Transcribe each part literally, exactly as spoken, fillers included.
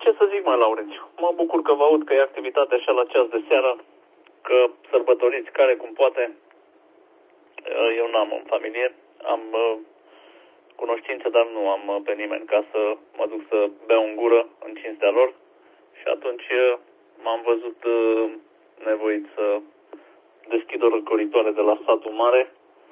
Ce să zic, mai Laurențiu? Mă bucur că vă aud că e activitate așa la ceas de seară, că sărbătoriți care cum poate. Eu n-am în familie, am cunoștințe, dar nu am pe nimeni ca să mă duc să beau în gură în cinstea lor. Și atunci m-am văzut nevoit să deschid o răcoritoare de la satul mare,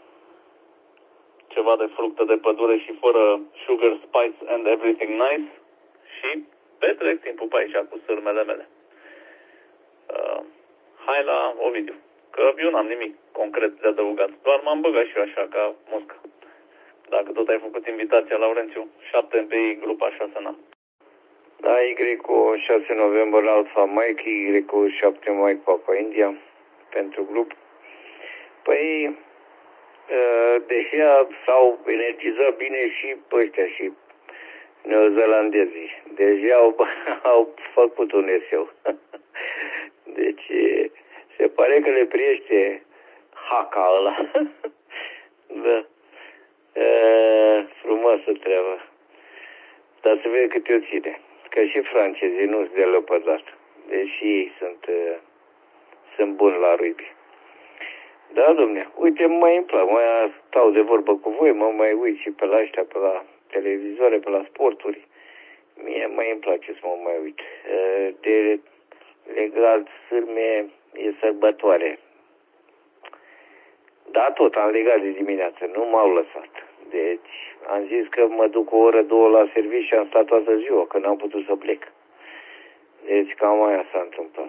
ceva de fructe de pădure și fără sugar, spice and everything nice, și petrec timpul pe aici cu sârmele mele. Uh, hai la Ovidiu, că eu n-am nimic concret de adăugat, doar m-am băgat și eu așa ca muscă. Dacă tot ai făcut invitația, Laurențiu, șapte M P I, grupa șase N A. Da, Y cu șase noiembrie Alfa Mike, Y cu șapte Mike Papa India pentru grup. Păi, deși s-au energizat bine și pe ăștia și neozelandezii. Deja au, au făcut un eseu. Deci, se pare că le priește haca ăla. Da. E, frumoasă treabă. Dar să vede cât o ține. Că și francezii nu-s de lăpădat. Deși ei sunt, sunt buni la rugby. Da, domne, uite, mai îmi plac, mai stau de vorbă cu voi, mă mai uit și pe la ăștia, pe la televizoare, pe la sporturi. Mie mai îmi place să mă mai uit. De legat sârme e sărbătoare. Da, tot, am legat de dimineață, nu m-au lăsat. Deci, am zis că mă duc o oră, două la serviciu și am stat toată ziua, că n-am putut să plec. Deci, cam aia s-a întâmplat.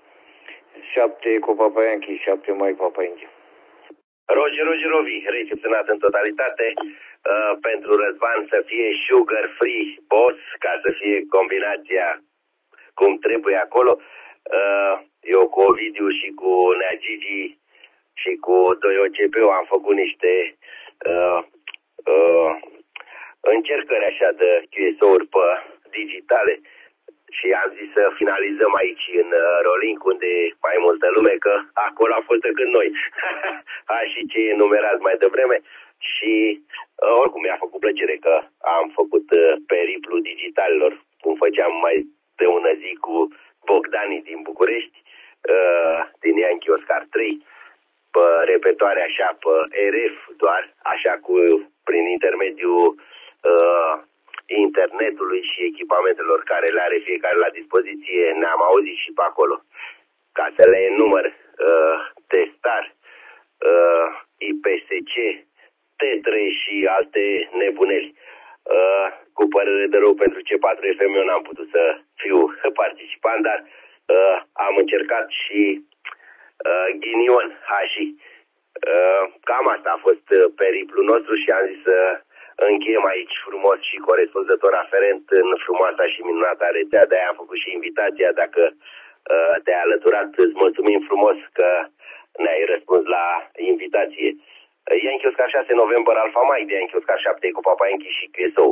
Șapte cu Papaianchi, șapte mai Papaianchi. Roger Roger Rovi, recepționat în totalitate, uh, pentru Răzvan să fie sugar free boss, ca să fie combinația cum trebuie acolo. Uh, eu cu Ovidiu și cu Nea Gigi și cu doi O C P am făcut niște uh, uh, încercări așa de Q S O-uri pe digitale. Și am zis să finalizăm aici în uh, Rolling, unde e mai multă lume, că acolo a fost decât noi. A, și ce enumerați mai devreme. Și uh, oricum mi-a făcut plăcere că am făcut uh, periplu digitalilor, cum făceam mai de ună zi cu Bogdanii din București, uh, din Yankee Oscar trei, pe repetoare așa, pe R F doar, așa cu prin intermediul uh, internetului și echipamentelor care le are fiecare la dispoziție, ne-am auzit și pe acolo. Ca să le enumăr, uh, T-Star, uh, I P S C, T trei și alte nebuneli. Uh, cu părere de rău pentru C patru F M eu n-am putut să fiu participant, dar uh, am încercat și uh, ghinion, hași. Uh, cam asta a fost periplul nostru și am zis să încheiem aici frumos și corespunzător aferent în frumoasa și minunata rețea. De-aia am făcut și invitația. Dacă uh, te-ai alăturat, îți mulțumim frumos că ne-ai răspuns la invitație. Yankee Oscar șase noiembrie Alfa Mike, de Yankee Oscar șapte cu Papa Yankee și Q S O.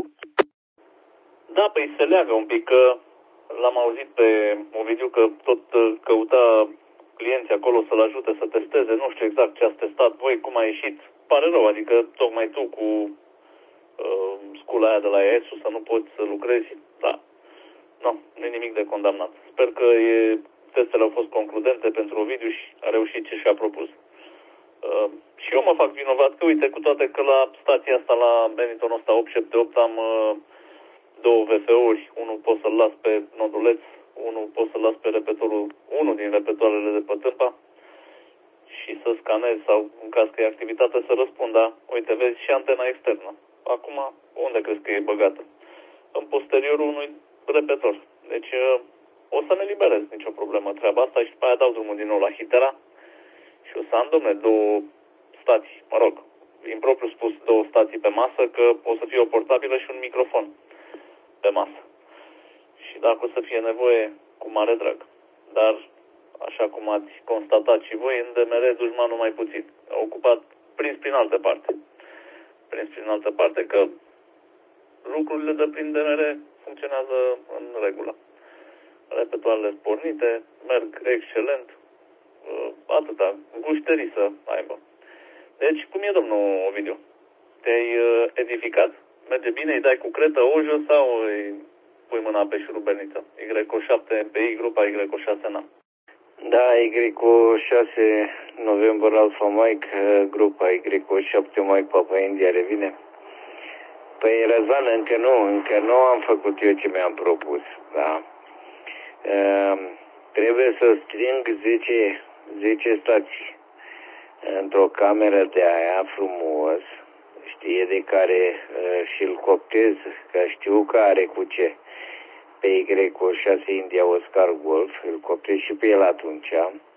Da, păi se leagă un pic, că l-am auzit pe Ovidiu că tot căuta clienții acolo să-l ajute să testeze. Nu știu exact ce ați testat voi, cum a ieșit. Pare rău, adică tocmai tu cu uh, scula aia de la E S U să nu poți să lucrezi. Da, nu, nu e nimic de condamnat. Sper că e, testele au fost concludente pentru Ovidiu și a reușit ce și-a propus. Uh, și eu mă fac vinovat că, uite, cu toate că la stația asta, la Bennington ăsta opt șapte opt, am uh, două V F O-uri, unul pot să-l las pe noduleț, unul pot să-l las pe repetorul, unul din repetoarele de pe tâmpa și să scanez sau, în caz că e activitate, să răspund, da, uite, vezi și antena externă. Acum, unde crezi că e băgată? În posteriorul unui repetor. Deci, uh, o să ne liberez, nicio problemă treaba asta și după aia dau drumul din nou la Hitera și o să am, domne, două stații, mă rog, impropriu spus două stații pe masă, că o să fie o portabilă și un microfon pe masă. Și dacă o să fie nevoie, cu mare drag. Dar, așa cum ați constatat și voi, în D M R dușmanul mai puțin. A ocupat prins prin altă parte. Prins prin altă parte că lucrurile de prin D M R funcționează în regulă. Repetoarele pornite, merg excelent, atâta, gușterii să aibă. Deci, cum e, domnul Ovidiu? Te-ai edificat? Merge bine? Îi dai cu cretă, ojă sau îi pui mâna pe șurubelniță. Y O șapte P I, grupa Y O șase N. Da, Y O șase November Alpha Mike, grupa Y O șapte Mike Papa India revine. Păi, Răzvan, încă nu, încă nu am făcut eu ce mi-am propus, da. Uh, trebuie să strâng zece, zece stații într-o cameră de aia frumos, știe de care uh, și-l coptez, că știu că are cu ce. Pe Y O șase India Oscar Golf, îl coptez și pe el atunci.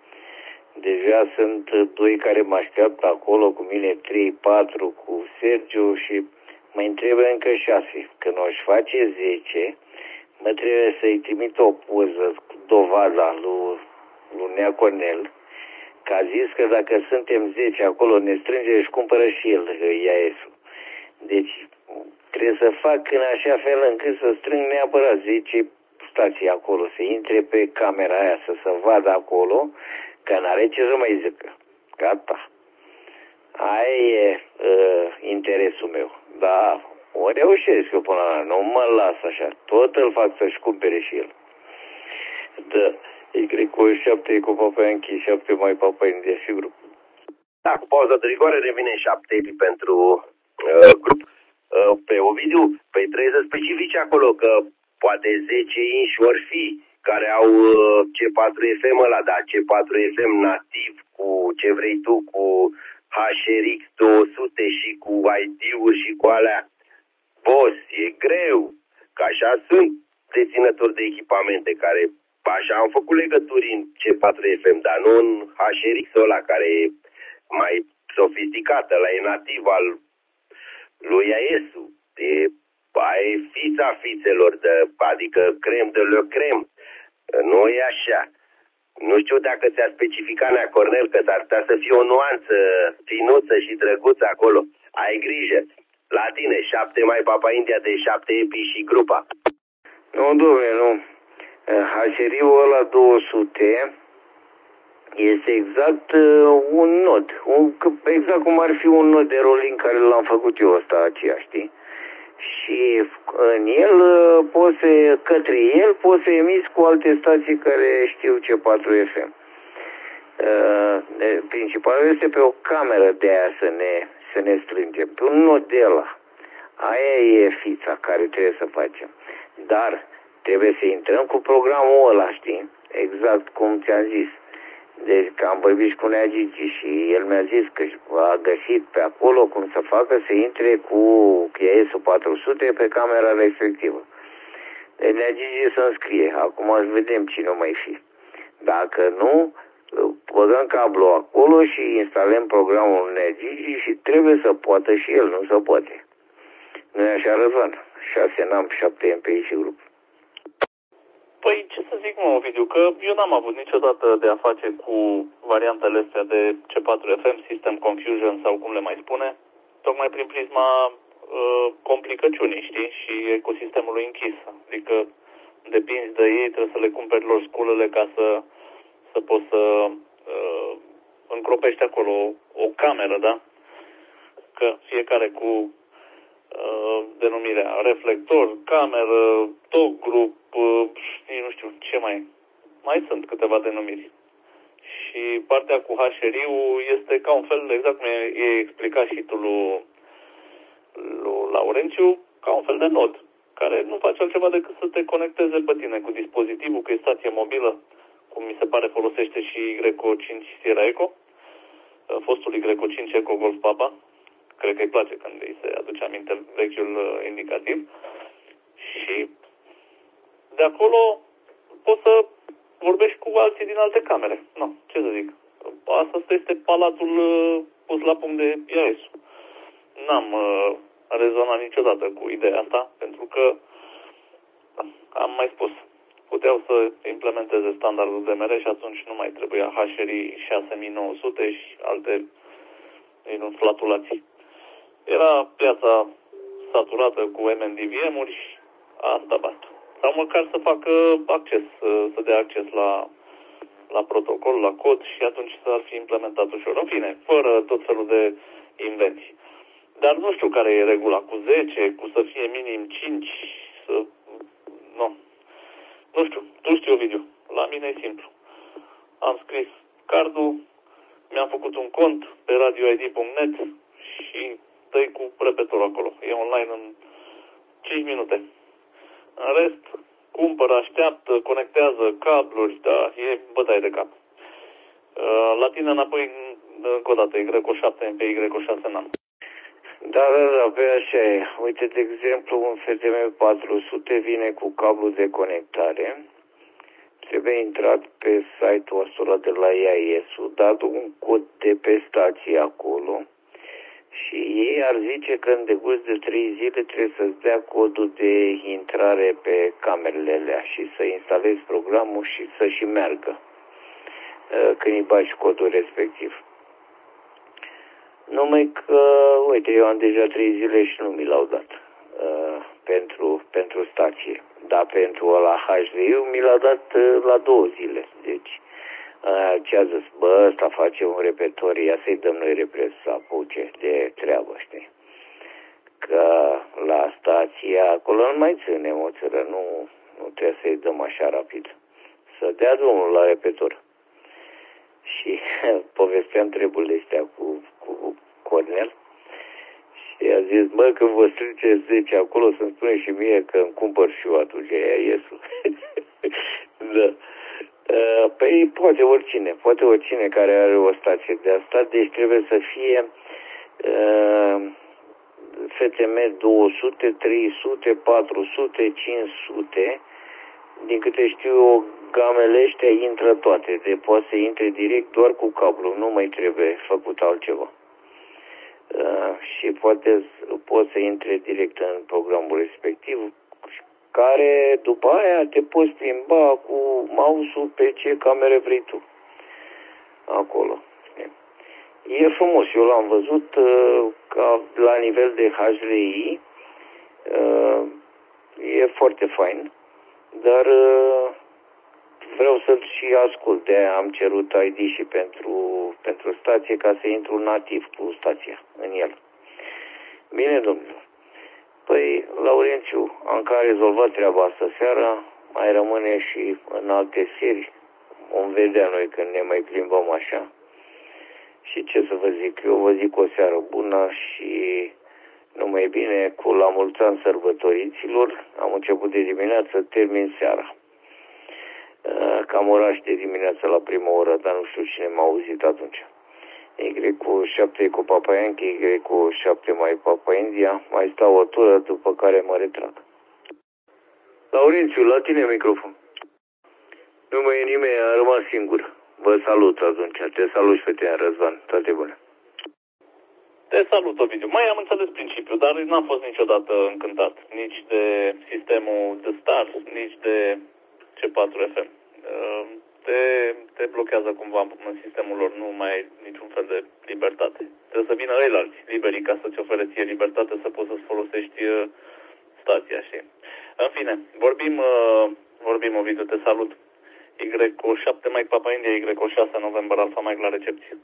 Deja sunt doi care mă așteaptă acolo cu mine, trei, patru cu Sergiu și mă întrebă încă șase. Când o-și face zece, mă trebuie să-i trimit o poză cu dovada lui, lui Nea Cornel, că a zis că dacă suntem zece acolo, ne strânge și cumpără și el I A S-ul. Deci trebuie să fac în așa fel încât să strâng neapărat zece stații acolo, să intre pe camera aia, să se vadă acolo, că n-are ce să mai zică. Gata. Aia e uh, interesul meu. Dar o reușesc eu până la nu mă las așa. Tot îl fac să-și cumpere și el. Da. Y O șapte cu Papa Yankee, șapte mai Papa India și grup. Da, cu pauză de rigoare revine șapte pentru uh, grup. Uh, pe Ovidiu, păi trebuie să specifici acolo că poate zece inși ori fi care au uh, C patru F M ăla, da, C patru F M nativ cu ce vrei tu, cu H R X două sute și cu I D-uri și cu alea. Boss, e greu, că așa sunt deținători de echipamente care, așa am făcut legături în C patru F M, dar nu în H R X-ul ăla care e mai sofisticat, ăla e nativ al lui A S-ul. E, e fița fițelor, de, adică crem de le crem. Nu e așa. Nu știu dacă ți-a specificat Nea Cornel că s-ar putea să fie o nuanță finuță și drăguță acolo. Ai grijă. La tine, șapte mai Papa India de șapte epi și grupa. Nu, domnule, nu. H R I-ul ăla două sute este exact uh, un nod. Un, exact cum ar fi un nod de rolling care l-am făcut eu ăsta aceea, știi? Și în el poți să, către el poți să emiți cu alte stații care știu C patru F M. Uh, principalul este pe o cameră de aia să ne, să ne strângem, pe un nod de ăla. Aia e fița care trebuie să facem. Dar trebuie să intrăm cu programul ăla, știi? Exact cum ți-am zis. Deci că am vorbit și cu Nea Gigi și el mi-a zis că a găsit pe acolo cum să facă să intre cu I A S-ul patru sute pe camera respectivă. Deci Nea Gigi să înscrie. Acum să vedem cine o mai fi. Dacă nu, băgăm cablul acolo și instalăm programul Nea Gigi și trebuie să poată și el, nu se poate. Nu e așa, Răzvan? șase N A M, șapte M P I și grup. Păi, ce să zic, mă, Ovidiu, că eu n-am avut niciodată de a face cu variantele astea de C patru F M, System Confusion sau cum le mai spune, tocmai prin prisma uh, complicăciunii, știi, și ecosistemului închis. Adică depinzi de ei, trebuie să le cumperi lor sculele ca să, să poți să uh, încropești acolo o, o cameră, da? Că fiecare cu uh, denumirea reflector, cameră, talk group, uh, nu știu ce mai. Mai sunt câteva denumiri. Și partea cu H R I-ul este ca un fel, exact cum e explicat și tu lui, lui Laurențiu, ca un fel de nod, care nu face altceva decât să te conecteze pe tine cu dispozitivul, că e stație mobilă, cum mi se pare folosește și Y O cinci Sierra Eco, fostul Y O cinci Eco Golf Papa. Cred că îi place când îi se aduce aminte vechiul indicativ. Și de acolo poți să vorbești cu alții din alte camere. Nu, ce să zic. Asta este palatul pus la punct de I A S. N-am uh, rezonat niciodată cu ideea asta, pentru că, am mai spus, puteau să implementeze standardul D M R și atunci nu mai trebuia H R I șase mii nouă sute și alte flatulații. Era piața saturată cu M N D V M-uri și asta basta. Sau măcar să facă acces, să dea acces la, la protocol, la cod și atunci s-ar fi implementat ușor. În fine, fără tot felul de invenții. Dar nu știu care e regula, cu zece, cu să fie minim cinci, să... Nu, Tu știi, Ovidiu, la mine e simplu. Am scris cardul, mi-am făcut un cont pe radio i d punct net și dă-i cu repetorul acolo. E online în cinci minute. În rest, cumpără, așteaptă, conectează cabluri, da, e bătaie de cap. La tine înapoi, încă o dată, Y șapte pe Y șase n-am. Da, da, da, pe așa e. Uite, de exemplu, un F T M patru sute vine cu cablu de conectare. Trebuie intrat pe site-ul ăsta de la I A S-ul, dat un cod de pe stație acolo și ei ar zice că în decurs de trei zile trebuie să-ți dea codul de intrare pe camerele alea și să instalezi programul și să și meargă când îi bagi codul respectiv. Numai că, uite, eu am deja trei zile și nu mi l-au dat uh, pentru, pentru stație. Dar pentru ăla H D U mi l-a dat uh, la două zile. Deci, uh, ce a zis, bă, ăsta face un repertor, ia să-i dăm noi repres să apuce de treabă, știi? Că la stație, acolo nu mai ține o țără, nu, nu trebuie să-i dăm așa rapid. Să dea drumul la repertor. Și povesteam treburile astea cu, cu Cornel și a zis, bă, când vă strângeți zece acolo să-mi spune și mie că îmi cumpăr și eu atunci aia iesul. Da. Păi poate oricine, poate oricine care are o stație de asta, deci trebuie să fie uh, F T M două sute, trei sute, patru sute, cinci sute, din câte știu eu, gamele ăștia intră toate, de poate să intre direct doar cu cablu, nu mai trebuie făcut altceva. Uh, și poate poți să intre direct în programul respectiv, care după aia te poți plimba cu mouse-ul pe ce camere vrei tu. Acolo. E frumos, eu l-am văzut uh, ca la nivel de H D I, uh, e foarte fain, dar uh, vreau să-l și ascult, de-aia am cerut I D și pentru, pentru stație ca să intru nativ cu stația în el. Bine, domnule. Păi, Laurențiu, am cam rezolvat treaba asta seara, mai rămâne și în alte serii. Vom vedea noi când ne mai plimbăm așa. Și ce să vă zic, eu vă zic o seară bună și numai bine cu la mulți ani sărbătoriților. Am început de dimineață, termin seara. Cam oraș de dimineață la prima oră, dar nu știu cine m-a auzit atunci. Y cu șapte cu Papa Yankee, Y cu șapte mai Papa India, mai stau o tură, după care mă retrag. Laurențiu, la tine microfon. Nu mai e nimeni, a rămas singur. Vă salut atunci, te salut și pe tine, Răzvan, toate bune. Te salut, Ovidiu. Mai am înțeles principiul, dar n-am fost niciodată încântat. Nici de sistemul de Stars, nici de C patru F M. Te, te blochează cumva în sistemul lor, nu mai ai niciun fel de libertate. Trebuie să vină ceilalți liberii ca să-ți ofere ție libertate să poți să-ți folosești stația, știi? În fine, vorbim, vorbim, Ovidiu, te salut. Y șapte Mike Papa India, Y șase November Alpha Mike la recepție.